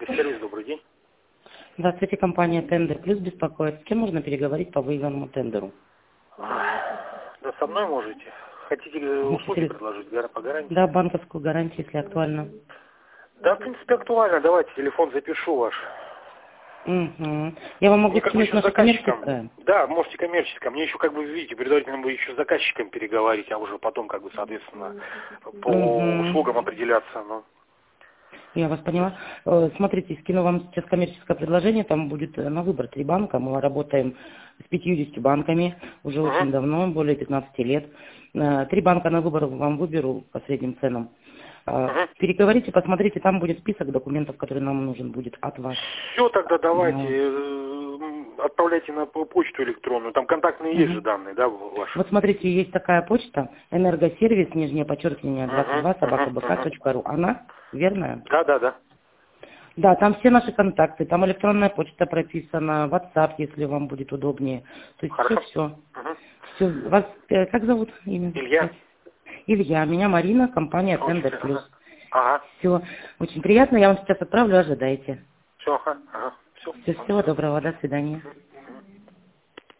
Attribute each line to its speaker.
Speaker 1: Энергосервис, добрый день.
Speaker 2: Здравствуйте, компания Тендер Плюс беспокоит. С кем можно переговорить по выигранному тендеру?
Speaker 1: Да со мной можете. Хотите услуги предложить по гарантии?
Speaker 2: Да, банковскую гарантию, если актуально.
Speaker 1: Да, в принципе, актуально. Давайте, телефон запишу ваш.
Speaker 2: Угу. Я вам могу скинуть наше коммерческое.
Speaker 1: Да, можете коммерческое. Мне еще, видите, предварительно вы еще с заказчиком переговорить, а уже потом, соответственно, по услугам определяться. Но...
Speaker 2: Я вас поняла. Смотрите, скину вам сейчас коммерческое предложение. Там будет на выбор 3 банка. Мы работаем с 50 банками уже очень давно, более 15 лет. 3 банка на выбор вам выберу по средним ценам. Переговорите, посмотрите, там будет список документов, который нам нужен будет от вас.
Speaker 1: Все, тогда давайте, отправляйте на почту электронную, там контактные есть же данные, да, ваши?
Speaker 2: Вот смотрите, есть такая почта, энергосервис, _, 22, @bk.ru. Она верная?
Speaker 1: Да.
Speaker 2: Да, там все наши контакты, там электронная почта прописана, WhatsApp, если вам будет удобнее. То есть все. Все. Вас как зовут имя?
Speaker 1: Илья.
Speaker 2: Илья, меня Марина, компания Тендер Плюс.
Speaker 1: Ага.
Speaker 2: Все, очень приятно, я вам сейчас отправлю, ожидайте.
Speaker 1: Все, ага.
Speaker 2: Всего доброго, до свидания.